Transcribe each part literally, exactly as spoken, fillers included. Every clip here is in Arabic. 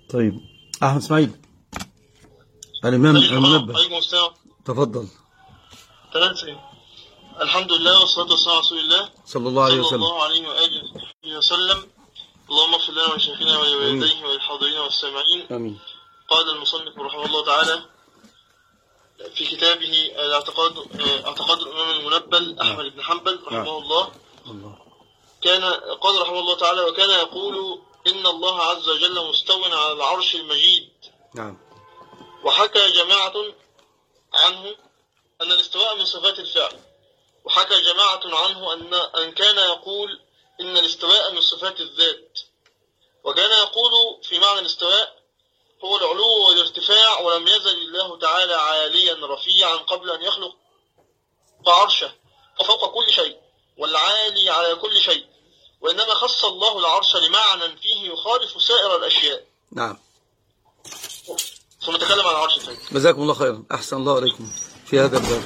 طيب أحمد إسماعيل الإمام المنبه، تفضل. تمام سيدي. الحمد لله والصلاة والسلام على رسول الله صلى الله عليه وسلم صلى الله عليه وآله وسلم. اللهم اغفر لنا ولشيخنا ولوالديه وللحاضرين والسامعين. آمين. قال المصنف رحمه الله تعالى في كتابه الاعتقاد اعتقاد الإمام المنبل أحمد بن حنبل رحمه الله، كان قال رحمه الله تعالى: وكان يقول إن الله عز وجل مستو على العرش المجيد. نعم. وحكى جماعة عنه أن الاستواء من صفات الفعل، وحكى جماعة عنه أن أن كان يقول إن الاستواء من صفات الذات، وكان يقول في معنى الاستواء هو العلو والارتفاع، ولم يزل الله تعالى عاليا رفيعا قبل أن يخلق عرشه وفوق كل شيء والعالي على كل شيء، وإنما خص الله العرش لمعنى فيه يخالف سائر الأشياء. نعم. ثم نتكلم عن العرش الثاني. جزاكم الله خيرا، أحسن الله عليكم في هذا الباب.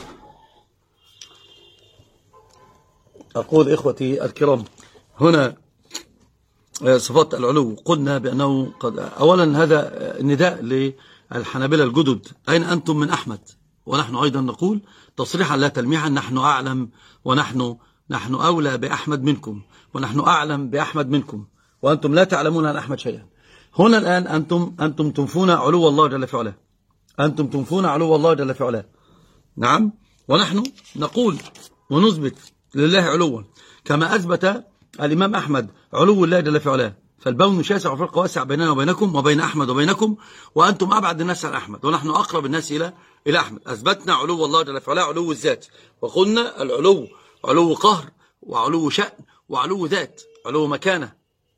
أقول إخوتي الكرام، هنا صفات العلو قلنا بأنه قد أولا هذا النداء للحنابلة الجدد: أين أنتم من أحمد؟ ونحن أيضا نقول تصريحا لا تلميحا: نحن أعلم ونحن نحن أولى بأحمد منكم، ونحن أعلم بأحمد منكم، وأنتم لا تعلمون عن أحمد شيئا. هنا الآن أنتم أنتم تنفون علو الله جل في علاه، أنتم تنفون علو الله جل في علاه. نعم. ونحن نقول ونثبت لله علوا كما أثبت الإمام أحمد علو الله جل في علاه. فالبون شاسع وفرق واسع بيننا وبينكم وبين أحمد وبينكم، وأنتم أبعد الناس عن أحمد ونحن أقرب الناس إلى إلى أحمد. أثبتنا علو الله جل في علاه علو الذات، وقلنا العلو علو قهر وعلو شأن وعلو ذات، علو مكانة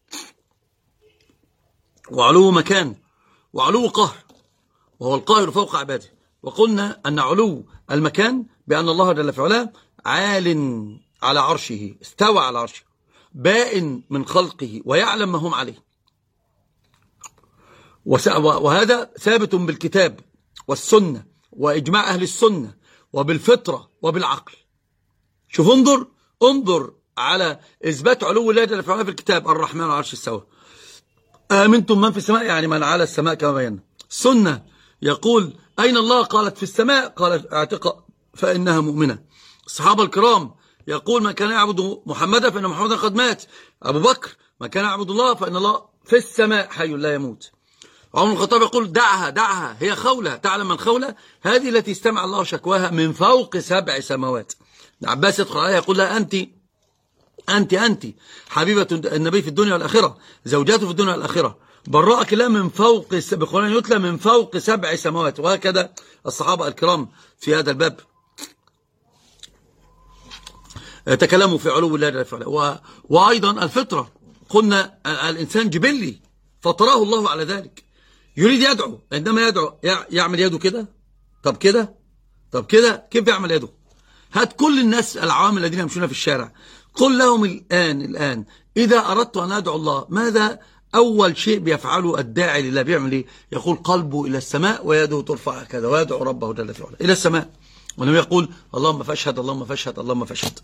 وعلو مكان وعلو قهر، وهو القاهر فوق عباده. وقلنا أن علو المكان بأن الله جل في علاه عال على عرشه، استوى على عرشه، بائن من خلقه ويعلم ما هم عليه، وهذا ثابت بالكتاب والسنة وإجماع أهل السنة وبالفطرة وبالعقل. شوف، انظر انظر على إثبات علو الله جل في علاه في الكتاب: الرحمن على العرش استوى. آمنتم من في السماء، يعني من على السماء كما بينا. السنة يقول: أين الله؟ قالت في السماء، قالت اعتق فإنها مؤمنة. الصحابة الكرام يقول: من كان يعبد محمدا فإن محمدا قد مات. أبو بكر: من كان يعبد الله فإن الله في السماء حي لا يموت. عمر بن الخطاب يقول: دعها دعها هي خولة. تعلم من خولة؟ هذه التي استمع الله شكواها من فوق سبع سماوات. عباس يدخل عليها يقول لها: أنت أنت أنت حبيبة النبي في الدنيا والآخرة، زوجاته في الدنيا والآخرة، برأك الله من فوق، بقرآن يتلى من فوق سبع سماوات. وهكذا الصحابة الكرام في هذا الباب تكلموا في علو الله جل وعلا. وأيضا الفطرة، قلنا الإنسان جبلي فطراه الله على ذلك، يريد يدعو، عندما يدعو يعمل يده كده، طب كده، طب كده، كيف يعمل يده؟ هات كل الناس العوام الذين يمشون في الشارع، قل لهم الآن الآن إذا أردت أن أدعو الله ماذا أول شيء بيفعله الداعي لله؟ بيعمل إيه؟ يقول: قلبه إلى السماء ويده ترفع كذا، ويدعو ربه جل في علاه إلى السماء، ولم يقول: اللهم فاشهد اللهم فاشهد اللهم فاشهد.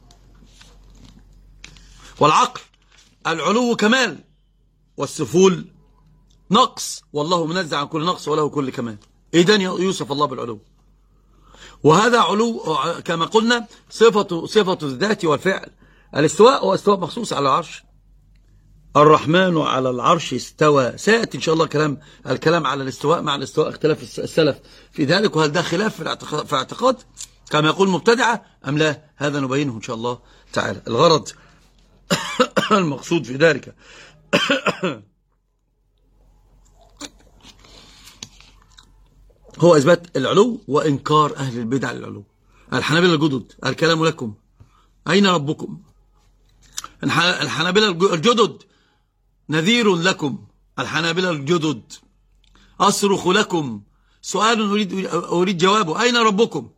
والعقل: العلو كمال والسفول نقص، والله منزع عن كل نقص وله كل كمال. إذن يوصف الله بالعلو، وهذا علو كما قلنا صفة صفة الذات والفعل. الاستواء هو استواء مخصوص على العرش. الرحمن على العرش استوى. سيأتي إن شاء الله كلام الكلام على الاستواء مع الاستواء، اختلاف السلف في ذلك، وهل ده خلاف في الاعتقاد, في اعتقاد كما يقول المبتدعة أم لا؟ هذا نبينه إن شاء الله تعالى. الغرض المقصود في ذلك هو إثبات العلو وإنكار أهل البدع للعلو. الحنابلة الجدد: الكلام لكم، أين ربكم؟ الحنابلة الجدد: نذير لكم. الحنابلة الجدد: أصرخ لكم. سؤال أريد أريد جوابه: أين ربكم؟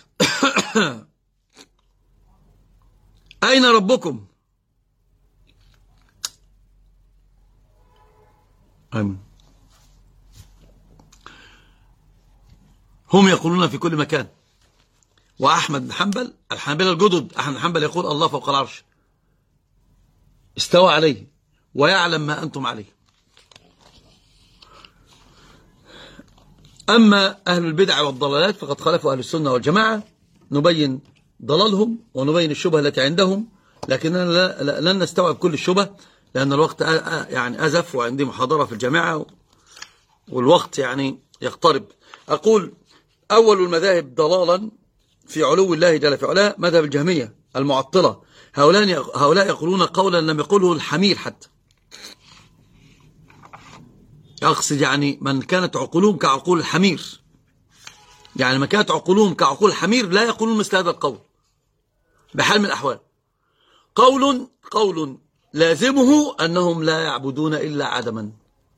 أين ربكم؟ آمين. هم يقولون في كل مكان. وأحمد بن حنبل، الحنابلة الجدد، أحمد بن حنبل يقول: الله فوق العرش استوى عليه ويعلم ما أنتم عليه. أما أهل البدع والضلالات فقد خالفوا أهل السنة والجماعة، نبين ضلالهم ونبين الشبهة التي عندهم، لكننا لن نستوعب كل الشبهة لأن الوقت يعني أزف، وعندي محاضرة في الجامعة والوقت يعني يقترب. أقول أول المذاهب ضلالا في علو الله جل في علاه مذهب الجهمية المعطلة. هؤلاء هؤلاء يقولون قولا لم يقوله الحمير حتى، أقصد يعني من كانت عقولهم كعقول الحمير، يعني من كانت عقولهم كعقول الحمير لا يقولون مثل هذا القول بحال من الأحوال. قول قول لازمه أنهم لا يعبدون إلا عدما.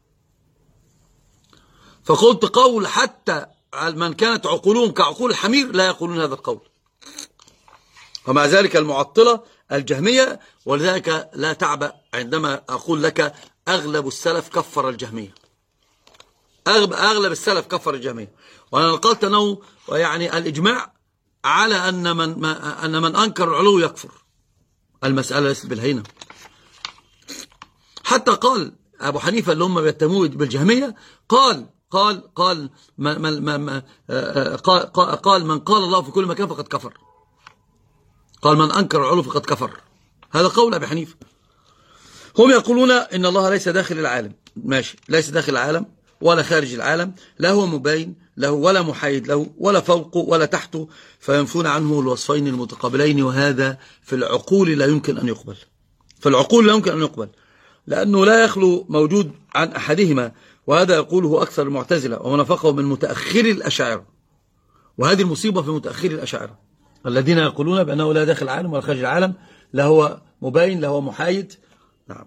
فقلت قول حتى من كانت عقولهم كعقول الحمير لا يقولون هذا القول، ومع ذلك المعطلة الجهمية. ولذلك لا تعبأ عندما أقول لك أغلب السلف كفر الجهمية، أغلب السلف كفر الجهمية. وأنا نقلت أنه يعني الإجماع على أن من, أن من أنكر العلو يكفر. المسألة ليست بالهينة. حتى قال أبو حنيفة اللي هم بيتهموه بالجهمية، قال قال قال ما ما ما قال, قال من قال الله في كل مكان فقد كفر. قال من أنكر العلو فقد كفر. هذا قول أبي حنيفة. هم يقولون إن الله ليس داخل العالم، ماشي، ليس داخل العالم ولا خارج العالم، لا هو مبين له ولا محايد له ولا فوقه ولا تحته، فينفون عنه الوصفين المتقابلين، وهذا في العقول لا يمكن أن يقبل. في العقول لا يمكن أن يقبل لأنه لا يخلو موجود عن أحدهما، وهذا يقوله أكثر المعتزلة ومن وافقه من متأخري الأشاعرة. وهذه المصيبة في متأخري الأشاعرة الذين يقولون بأنه لا داخل العالم ولا خارج العالم، لا هو مبين لا هو محايد. نعم.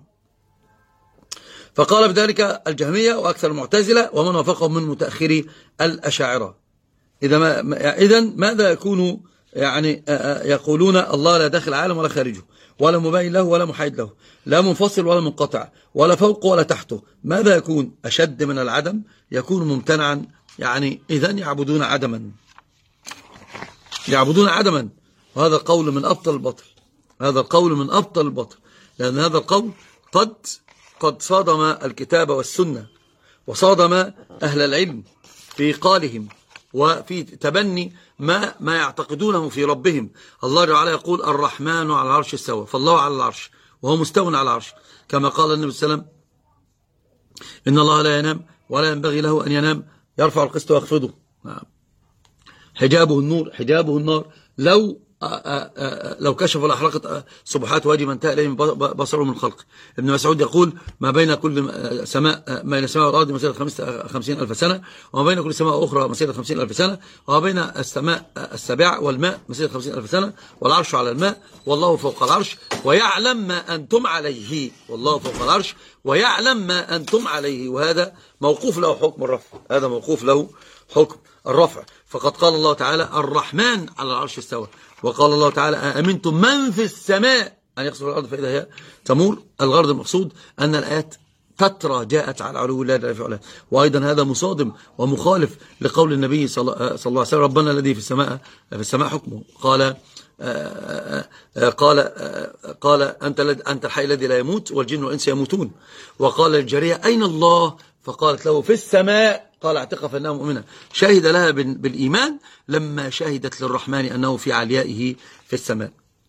فقال بذلك الجهمية وأكثر المعتزلة ومن وافقهم من متأخري الأشاعرة. إذا ما إذا ماذا يكون يعني يقولون الله لا داخل العالم ولا خارجه ولا مبين له ولا محايد له، لا منفصل ولا منقطع ولا فوقه ولا تحته، ماذا يكون أشد من العدم؟ يكون ممتنعا. يعني إذا يعبدون عدما، يعبدون عدما. وهذا القول من أبطل البطل، هذا القول من أبطل البطل، لأن هذا القول قد قد صادم الكتاب والسنة، وصادم أهل العلم في قالهم وفي تبني ما ما يعتقدونه في ربهم. الله تعالى يقول الرحمن على العرش استوى، فالله على العرش وهو مستو على العرش، كما قال النبي صلى الله عليه وسلم إن الله لا ينام ولا ينبغي له أن ينام، يرفع القسط ويخفضه. حجابه النور حجابه النار، لو آآ آآ لو كشف لأحرقت سبحات وجه من تأليه بصره من خلق. ابن مسعود يقول ما بين كل سماء ما بين السماء والأرض مسيرة خمسين ألف سنة، وما بين كل سماء أخرى مسيرة خمسين ألف سنة، وما بين السماء السابعة والماء مسيرة خمسين ألف سنة، والعرش على الماء والله فوق العرش ويعلم ما أنتم عليه، والله فوق العرش ويعلم ما أنتم عليه. وهذا موقوف له حكم الرفع، هذا موقوف له حكم الرفع. فقد قال الله تعالى الرحمن على العرش استوى، وقال الله تعالى أأمنتم من في السماء أن يخسف الأرض فإذا هي تمور. الغرض المقصود أن الآيات فترة جاءت على علو الله جل وعلا، وأيضا هذا مصادم ومخالف لقول النبي صلى الله عليه وسلم ربنا الذي في السماء في السماء حكمه. قال قال قال أنت أنت الحي الذي لا يموت والجن والإنس يموتون. وقال للجارية أين الله؟ فقالت له في السماء. قال اعتقها فإنها مؤمنة. شهد لها بالإيمان لما شهدت للرحمن أنه في عليائه في السماء.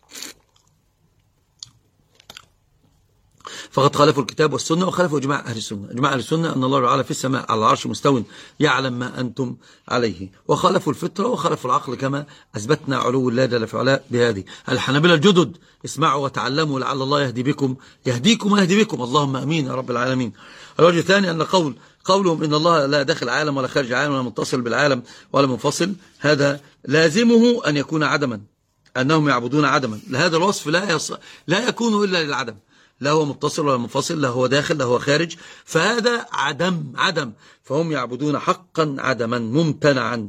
فقد خالفوا الكتاب والسنة وخالفوا إجماع أهل السنة. إجماع أهل السنة أن الله تعالى في السماء على العرش مستو يعلم ما أنتم عليه، وخالفوا الفطرة وخالفوا العقل كما أثبتنا علو الله جل في علاه بهذه. الحنابلة الجدد اسمعوا وتعلموا لعل الله يهدي بكم يهديكم ويهدي بكم، اللهم أمين يا رب العالمين. الوجه الثاني أن قول قولهم إن الله لا داخل العالم ولا خارج العالم ولا متصل بالعالم ولا منفصل، هذا لازمه أن يكون عدما، أنهم يعبدون عدما. لهذا الوصف لا يص... لا يكون إلا للعدم، لا هو متصل ولا منفصل، لا هو داخل لا هو خارج، فهذا عدم عدم. فهم يعبدون حقا عدما ممتنعا.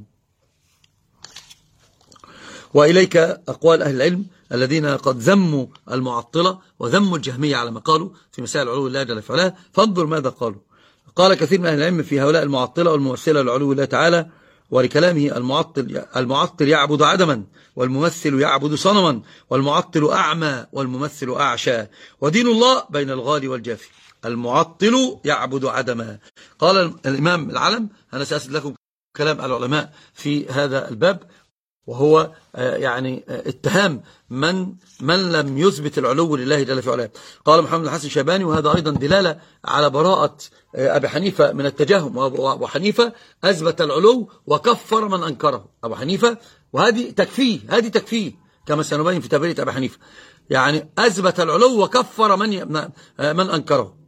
وإليك أقوال أهل العلم الذين قد ذموا المعطلة وذموا الجهمية على ما قالوا في مسائل علو الله جل وعلا، فانظر ماذا قالوا. قال كثير من أهل العلم في هؤلاء المعطلة والممثلة لعلو الله تعالى ولكلامه المعطل المعطل يعبد عدما، والممثل يعبد صنما، والمعطل أعمى والممثل أعشى، ودين الله بين الغالي والجافي. المعطل يعبد عدما. قال الإمام العلم أنا سأسأل لكم كلام العلماء في هذا الباب، وهو يعني اتهام من من لم يثبت العلو لله جل في علاه. قال محمد الحسن الشيباني، وهذا أيضا دلالة على براءة أبي حنيفة من التجهم، وأبو حنيفة أثبت العلو وكفر من أنكره. أبو حنيفة، وهذه تكفيه، هذه تكفيه كما سنبين في تبرية أبي حنيفة، يعني أثبت العلو وكفر من من أنكره.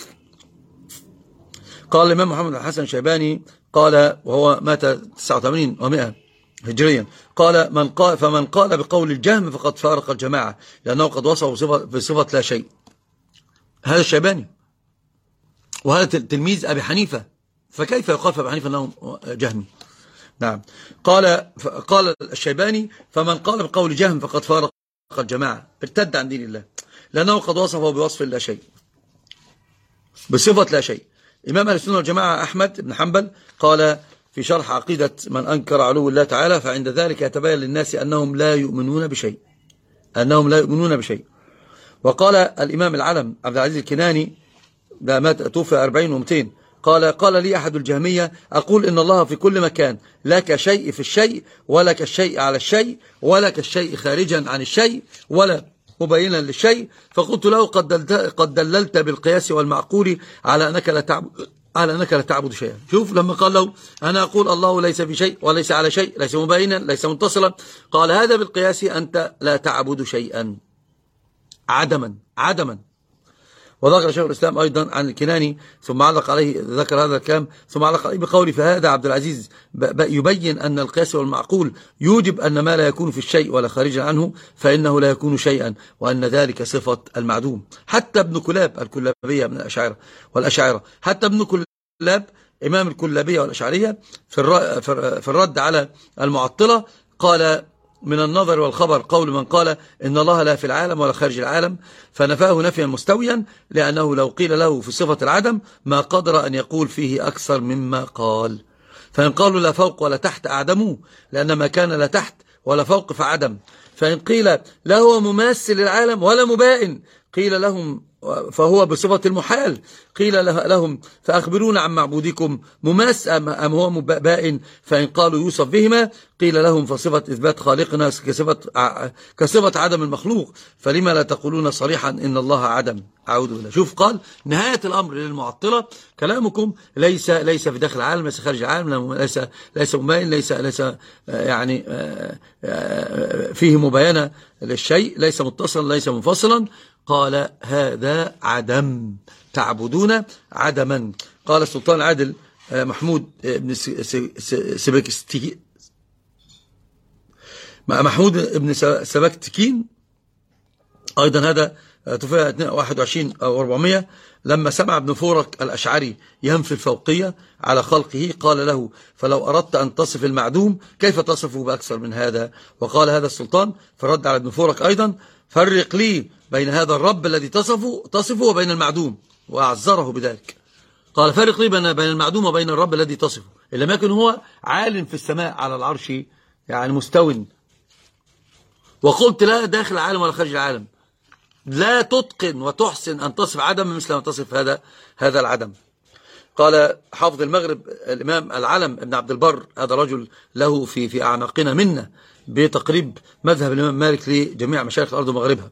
قال الإمام محمد الحسن الشيباني، قال وهو مات تسعة وثمانين ومئة هجريا، قال من قال فمن قال بقول الجهم فقد فارق الجماعة، لأنه قد وصفه بصفة لا شيء. هذا الشيباني، وهذا تلميذ أبي حنيفة، فكيف يقال في أبي حنيفة أنه جهمي؟ نعم. قال قال الشيباني فمن قال بقول جهم فقد فارق الجماعة، ارتد عن دين الله، لأنه قد وصفه بوصف لا شيء، بصفة لا شيء. إمام أهل السنة والجماعة أحمد بن حنبل قال في شرح عقيدة من أنكر علو الله تعالى، فعند ذلك يتبين للناس أنهم لا يؤمنون بشيء، أنهم لا يؤمنون بشيء. وقال الإمام العلم عبد العزيز الكناني، ده مات توفى أربعين ومئتين، قال قال لي أحد الجهمية أقول إن الله في كل مكان، لا كشيء في الشيء، ولا كالشيء على الشيء، ولا كالشيء خارجا عن الشيء، ولا مبينا للشيء. فقلت له قد دللت, قد دللت بالقياس والمعقول على أنك لا تعبد على أنك لا تعبد شيئا. شوف لما قال له أنا أقول الله ليس في شيء وليس على شيء، ليس مبينا ليس متصلا، قال هذا بالقياس أنت لا تعبد شيئا عدما عدما. وذكر شيخ الإسلام أيضا عن الكناني ثم علق عليه، ذكر هذا الكلام ثم علق عليه بقوله فهذا عبد العزيز يبين أن القياس والمعقول يوجب أن ما لا يكون في الشيء ولا خارجا عنه فإنه لا يكون شيئا، وأن ذلك صفة المعدوم. حتى ابن كلاب الكلابية من الأشاعرة والأشاعرة، حتى ابن كلاب إمام الكلابية والأشعرية في الرد على المعطلة قال من النظر والخبر قول من قال إن الله لا في العالم ولا خارج العالم، فنفاه نفيا مستويا، لأنه لو قيل له في صفة العدم ما قدر أن يقول فيه أكثر مما قال. فإن قالوا لا فوق ولا تحت أعدموه، لأن ما كان لا تحت ولا فوق فعدم. فإن قيل لا هو مماثل للعالم ولا مبائن، قيل لهم فهو بصفة المحال. قيل لهم فأخبرونا عن معبودكم مماس أم هو بائن؟ فإن قالوا يوصف بهما قيل لهم فصفة إثبات خالقنا كصفة, كصفة عدم المخلوق، فلما لا تقولون صريحا إن الله عدم؟ أعوذ بالله. شوف قال نهاية الأمر للمعطلة كلامكم ليس ليس في داخل العالم، ليس خارج العالم، ليس ليس مبين، ليس ليس يعني فيه مباينة للشيء، ليس متصلا ليس منفصلا. قال هذا عدم، تعبدون عدما. قال السلطان العادل محمود بن سبكتكين محمود بن سبكتكين أيضا، هذا توفي واحد وعشرين أو أربعمائة، لما سمع ابن فورك الأشعري ينفي الفوقية على خلقه قال له فلو أردت أن تصف المعدوم كيف تصفه بأكثر من هذا؟ وقال هذا السلطان فرد على ابن فورك أيضا فرق لي بين هذا الرب الذي تصفه, تصفه وبين المعدوم، وأعذره بذلك. قال فرق لي بين المعدوم وبين الرب الذي تصفه، إن لم يكن هو عال في السماء على العرش يعني مستو. وقلت لا داخل العالم ولا خارج العالم، لا تتقن وتحسن أن تصف عدم مثل ما تصف هذا هذا العدم. قال حافظ المغرب الإمام العلم ابن عبد البر، هذا رجل له في في أعناقنا منه بتقريب مذهب الإمام مالك لجميع مشايخ الأرض ومغربها.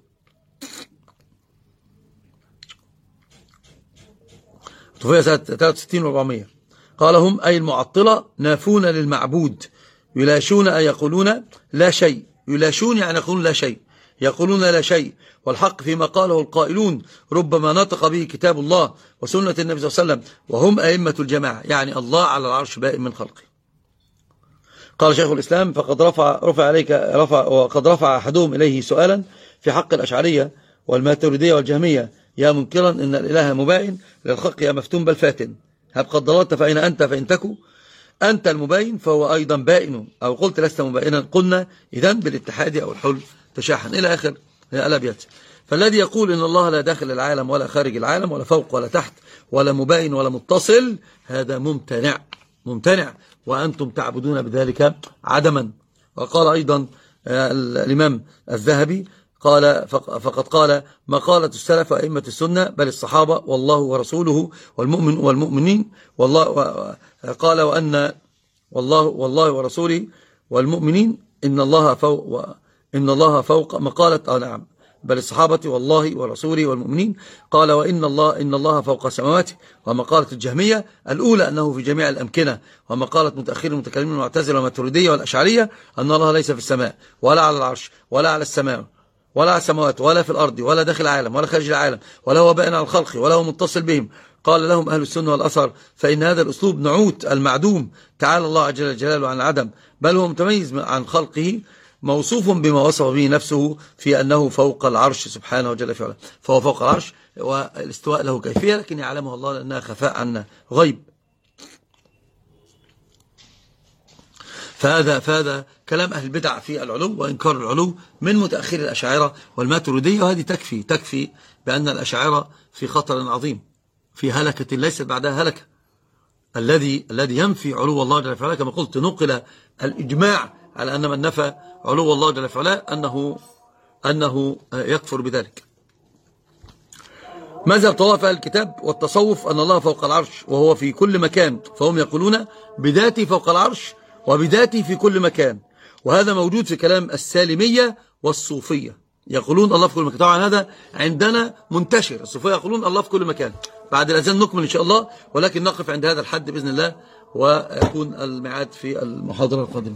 توفي سنة ثلاثة وستين وأربعمائة. قال هم أي المعطلة نافون للمعبود، يلاشون أي يقولون لا شيء، يلاشون يعني يقولون لا شيء، يقولون لا شيء، والحق فيما قاله القائلون ربما نطق به كتاب الله وسنة النبي صلى الله عليه وسلم، وهم أئمة الجماعة، يعني الله على العرش بائن من خلقه. قال شيخ الإسلام فقد رفع رفع عليك رفع وقد رفع أحدهم إليه سؤالا في حق الأشعرية والماتريدية والجهمية، يا منكرا إن الإله مباين للخلق يا مفتون بل فاتن، هب قد ضللت فأين أنت فإن تكو أنت المباين فهو أيضا بائن، أو قلت لست مبائنا قلنا إذن بالاتحاد أو الحل تشاحن، إلى آخر الأبيات. فالذي يقول إن الله لا داخل العالم ولا خارج العالم ولا فوق ولا تحت ولا مباين ولا متصل، هذا ممتنع ممتنع وأنتم تعبدون بذلك عدما. وقال أيضا الإمام الذهبي قال فقد قال مقالة السلف وأئمة السنة بل الصحابة والله ورسوله والمؤمن والمؤمنين والله، قال وأن والله والله ورسوله والمؤمنين إن الله فوق إن الله فوق مقالة آه نعم بل الصحابة والله ورسوله والمؤمنين قال وإن الله إن الله فوق سماواته. ومقالة الجهمية الأولى أنه في جميع الأمكنة. ومقالة متأخر المتكلمين المعتزلة والماتريدية والأشعرية أن الله ليس في السماء ولا على العرش ولا على السماء ولا على السماوات ولا في الأرض ولا داخل العالم ولا خارج العالم ولا هو بائن عن الخلق ولا هو متصل بهم. قال لهم أهل السنة والأثر فإن هذا الأسلوب نعوت المعدوم تعالى الله جل جلاله عن العدم، بل هو متميز عن خلقه موصوف بما وصف به نفسه في أنه فوق العرش سبحانه وجل في علاه. فهو فوق العرش والاستواء له كيفية لكن يعلمها الله لأنها خفاء عنا غيب. فهذا فهذا كلام أهل البدع في العلو وإنكار العلو من متأخر الأشاعرة والماتريدية، وهذه تكفي تكفي بأن الأشاعرة في خطر عظيم، في هلكة ليست بعدها هلكة. الذي الذي ينفي علو الله جل في علاه كما قلت نقل الإجماع على أن من نفى علو الله جل في علاه أنه أنه يكفر بذلك. مذهب طوائف أهل الكتاب والتصوف أن الله فوق العرش وهو في كل مكان، فهم يقولون بذاته فوق العرش وبذاته في كل مكان، وهذا موجود في كلام السالمية والصوفية، يقولون الله في كل مكان. طبعا هذا عندنا منتشر، الصوفية يقولون الله في كل مكان. بعد الأذان نكمل إن شاء الله، ولكن نقف عند هذا الحد بإذن الله ويكون الميعاد في المحاضرة القادمة.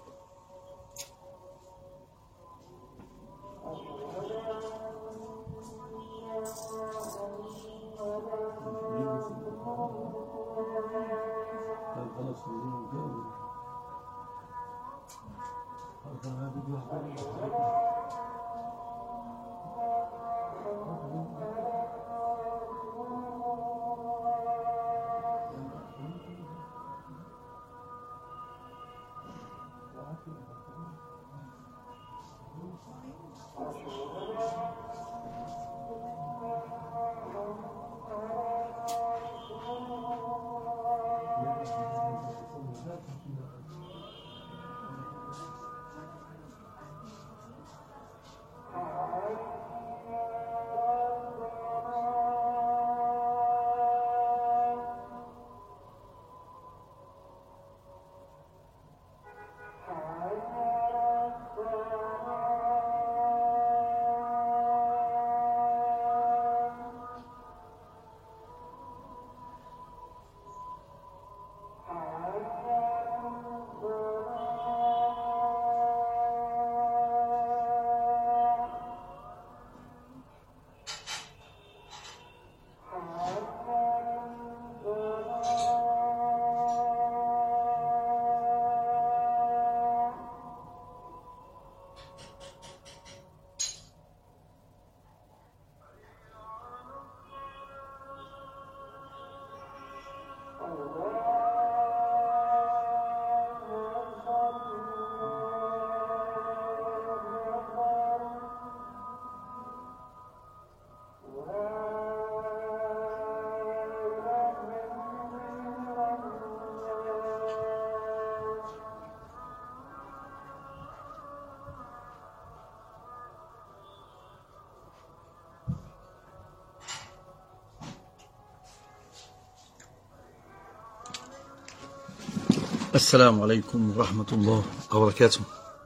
السلام عليكم ورحمة الله وبركاته.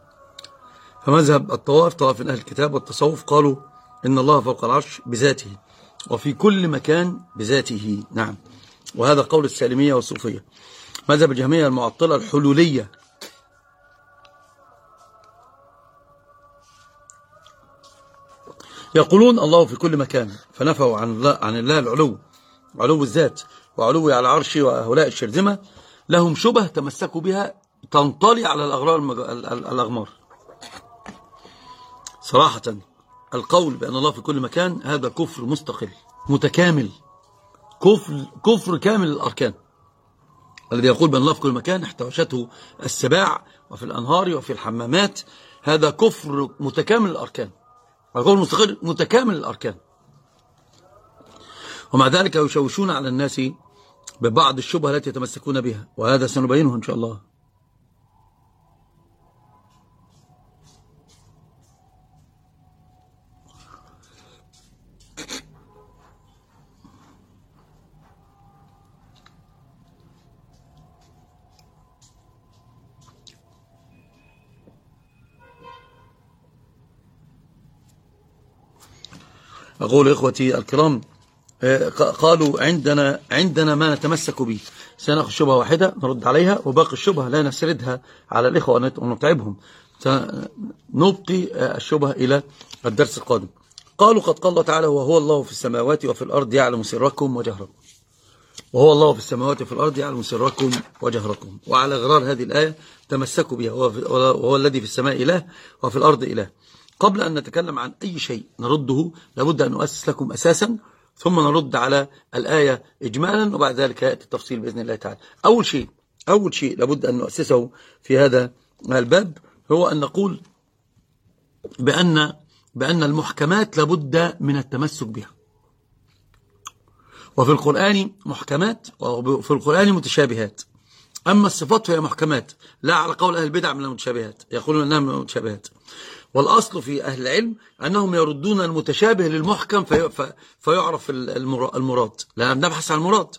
فمذهب الطوائف طوائف أهل الكتاب والتصوف قالوا إن الله فوق العرش بذاته وفي كل مكان بذاته. نعم، وهذا قول السالمية والصوفية. مذهب الجهمية المعطلة الحلولية يقولون الله في كل مكان، فنفوا عن الله, عن الله العلو، علو الذات وعلو على العرش. وهؤلاء الشرذمة لهم شبه تمسكوا بها تنطلي على الأغرار الأغمار. صراحة القول بأن الله في كل مكان هذا كفر مستقل متكامل، كفر, كفر كامل الأركان. الذي يقول بأن الله في كل مكان احتوشته السباع وفي الأنهار وفي الحمامات، هذا كفر متكامل الأركان، القول مستقل متكامل الأركان. ومع ذلك يشوشون على الناس ببعض الشبهة التي يتمسكون بها، وهذا سنبينه إن شاء الله. أقول إخوتي الكرام، قالوا عندنا عندنا ما نتمسك به، سنأخذ شبهة واحدة نرد عليها، وباقي الشبهة لا نسردها على الإخوة ونتعبهم، سنبقي الشبهة إلى الدرس القادم. قالوا قد قال الله تعالى: وهو الله في السماوات وفي الأرض يعلم سركم وجهركم. وهو الله في السماوات وفي الأرض يعلم سركم وجهركم. وعلى غرار هذه الآية تمسكوا بها، وهو الذي في السماء إله وفي الأرض إله. قبل أن نتكلم عن أي شيء نرده لابد أن نؤسس لكم أساسا، ثم نرد على الآية إجمالا، وبعد ذلك يأتي التفصيل بإذن الله تعالى. أول شيء أول شيء لابد أن نؤسسه في هذا الباب هو أن نقول بأن بأن المحكمات لابد من التمسك بها. وفي القرآن محكمات وفي القرآن متشابهات. أما الصفات فهي محكمات، لا على قول أهل البدع من المتشابهات، يقولون أنها من المتشابهات. والأصل في أهل العلم أنهم يردون المتشابه للمحكم في في فيعرف المراد، لا نبحث عن المراد.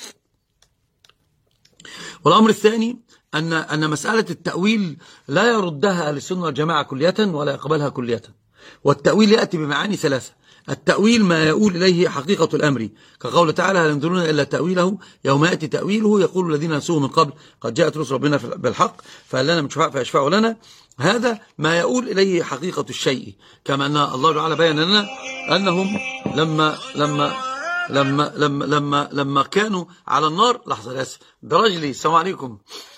والأمر الثاني أن أن مسألة التأويل لا يردها أهل السنة والجماعة كلية ولا يقبلها كلية. والتأويل يأتي بمعاني ثلاثة: التأويل ما يقول إليه حقيقة الأمر، كقول تعالى: هل ينظرون إلا تأويله يوم يأتي تأويله يقول الذين نسوه من قبل قد جاءت رسل ربنا بالحق فهل لنا من شفاعة فيشفعوا لنا. هذا ما يقول إليه حقيقة الشيء، كما أن الله تعالى بيّن لنا أنهم لما لما لما لما لما لما كانوا على النار. لحظة يا أسف، ده رجلي. السلام عليكم.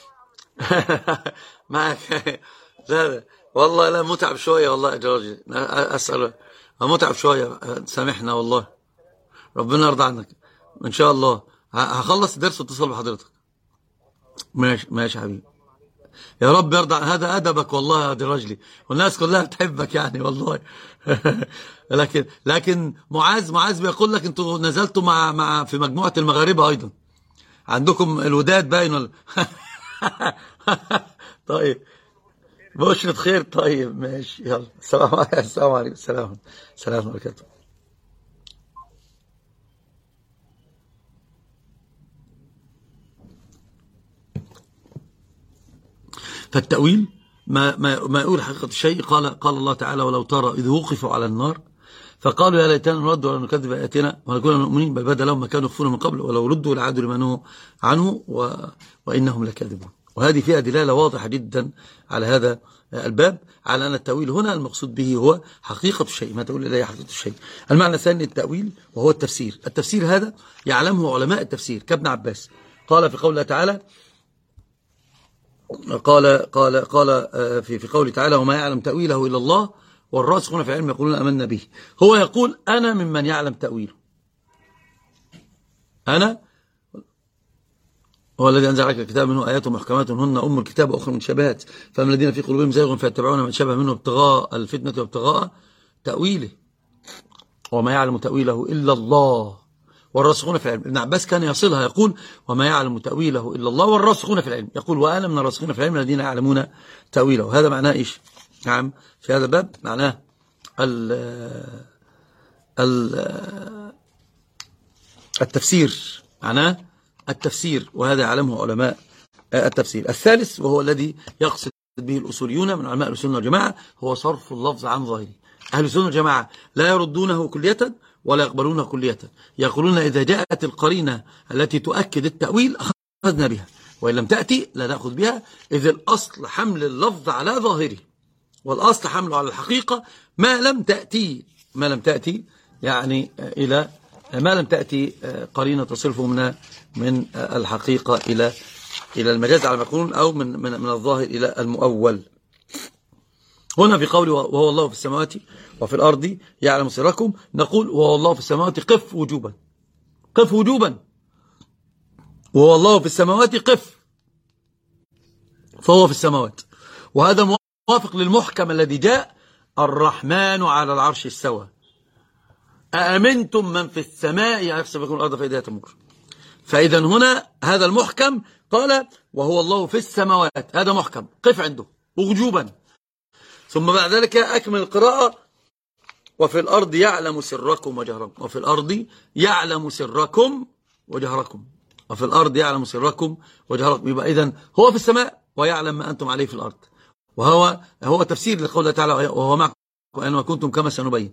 معك. لا والله لا، متعب شوية والله يا رجل، أسأل متعب شوية، سامحنا والله، ربنا يرضى عنك إن شاء الله. هخلص الدرس واتصل بحضرتك. ماشي ماشي حبيبي، يا رب يرضى. هذا أدبك والله يا دي رجلي، والناس كلها بتحبك يعني والله. لكن لكن معاذ معاذ بيقول لك انتوا نزلتوا مع مع في مجموعة المغاربة أيضا، عندكم الوداد باين ولا؟ طيب بشرة خير. طيب ماشي، يلا السلام عليكم. السلام عليكم. السلام السلام عليكم. فالتأويل ما ما ما يقول حقيقة الشيء. قال قال الله تعالى: ولو ترى إذ وقفوا على النار فقالوا يا ليتنا نرد ولا نكذب بآياتنا ونكون مؤمنين، بل بدا لهم ما كانوا يخفون من قبل ولو ردوا لعادوا لما نهوا عنه و... وإنهم لكاذبون. وهذه فيها دلالة واضحة جدا على هذا الباب، على أن التأويل هنا المقصود به هو حقيقة الشيء، ما تقول إليه حقيقة الشيء. المعنى الثاني التأويل وهو التفسير. التفسير هذا يعلمه علماء التفسير كابن عباس، قال في قوله تعالى قال قال قال في في قوله تعالى: وما يعلم تأويله إلا الله والراسخون في العلم يقولون آمنا به. هو يقول: أنا ممن يعلم تأويله، أنا هو الذي أنزل عليك الكتاب منه آيات محكمات هن أم الكتاب وأخرى متشابهات فأما الذين في قلوبهم زيغ فيتبعون ما شابه منه ابتغاء الفتنة وابتغاء تأويله وما يعلم تأويله إلا الله والراسخون في العلم. ابن عباس كان يصلها يقول: وما يعلم تأويله إلا الله والراسخون في العلم، يقول: وأنا من الراسخين في العلم الذين يعلمون تأويله. هذا معناه إيش؟ نعم، في هذا الباب معناه ال ال التفسير، معناه التفسير، وهذا يعلمه علماء التفسير. الثالث وهو الذي يقصد به الأصوليون من علماء السنة والجماعة هو صرف اللفظ عن ظاهره. أهل السنة والجماعة لا يردونه كلية ولا يقبلونه كلية، يقولون إذا جاءت القرينة التي تؤكد التأويل أخذنا بها، وإن لم تأتي لا نأخذ بها، إذ الأصل حمل اللفظ على ظاهره، والأصل حمله على الحقيقة ما لم تأتي ما لم تأتي يعني إلى ما لم تأتي قرينة تصرفه من من الحقيقة إلى إلى المجاز على ما يقولون، أو من من من الظاهر إلى المؤول. هنا في قوله وهو الله في السماوات وفي الأرض يعلم سركم، نقول وهو الله في السماوات قف وجوبا، قف وجوبا، وهو الله في السماوات قف، فهو في السماوات. وهذا موافق للمحكم الذي جاء: الرحمن على العرش استوى أأمنتم من في السماء يخسف بكم الأرض فإذا تمور. فإذا هنا هذا المحكم قال وهو الله في السماوات، هذا محكم قف عنده وجوبا. ثم بعد ذلك أكمل القراءة: وفي الأرض يعلم سركم وجهركم، وفي الأرض يعلم سركم وجهركم، وفي الأرض يعلم سركم وجهركم. يبقى إذن هو في السماء ويعلم ما أنتم عليه في الأرض، وهو هو تفسير لقوله تعالى: وهو معكم أينما كنتم كما سنبين.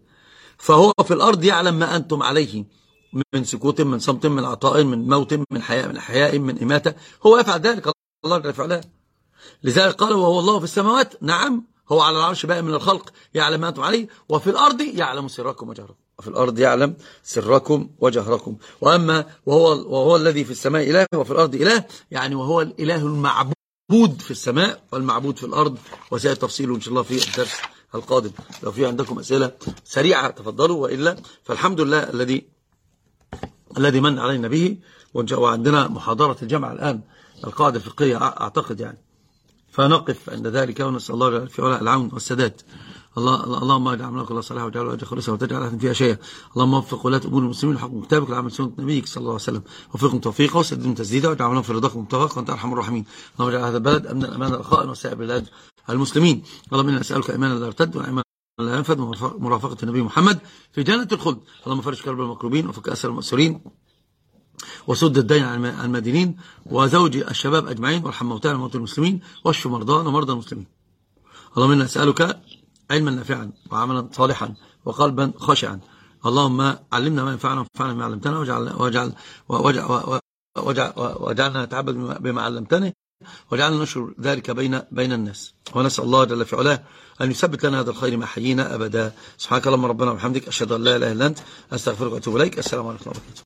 فهو في الأرض يعلم ما أنتم عليه من سكوت، من صمت، من عطاء، من موت، من حياء، من أحياء، من إماتة، هو يفعل ذلك، الله جل وعلا. لذلك قال وهو الله في السماوات، نعم هو على العرش بقى من الخلق يعلم ما أنتم عليه، وفي الأرض يعلم سركم وجهركم، وفي الأرض يعلم سركم وجهركم. وأما وهو, وهو الذي في السماء إله وفي الأرض إله، يعني وهو الإله المعبود في السماء والمعبود في الأرض، وسيأتي تفصيله إن شاء الله في الدرس القادم. لو في عندكم أسئلة سريعة تفضلوا، وإلا فالحمد لله الذي الذي من علينا به. وعندنا محاضرة الجامعة الآن القاعدة الفقهية أعتقد يعني، فنقف عند ذلك ونسأل الله في علاء العون والسداد. الله اللهم اجعل عملك الله صالحا واجعل وجهك خالصا وتجعل احدا فيها شيئا. اللهم وفق ولاة امور المسلمين لحكم كتابك لعمل سنة نبيك صلى الله عليه وسلم، وفقهم توفيقا وسددهم تسديدا، واجعل عملهم في رضاك مبتغاك وانت ارحم الراحمين. اللهم اجعل هذا البلد امنا امانا رخاء وسائر بلاد المسلمين. اللهم انا نسالك ايمانا لا يرتد وايمانا لا ينفد ومرافقة النبي محمد في جنة الخلد. اللهم فرج كرب المكروبين وفك اسر المأسورين وسد الدين عن المدينين وزوج الشباب أجمعين، وارحم موتانا وموتى المسلمين، واشف مرضانا ومرضى المسلمين. اللهم إنا نسألك علما نافعا وعملا صالحا وقلبا خاشعا. اللهم علمنا ما ينفعنا وانفعنا بما علمتنا، واجعل واجعل واجعل واجعل واجعلنا نتعبد بما علمتنا، واجعلنا نشر ذلك بين بين الناس. ونسأل الله جل في علاه أن يثبت لنا هذا الخير ما حيينا أبدا. سبحانك اللهم ربنا وبحمدك، أشهد أن لا إله إلا أنت، أستغفرك وأتوب إليك. السلام عليكم ورحمة الله وبركاته.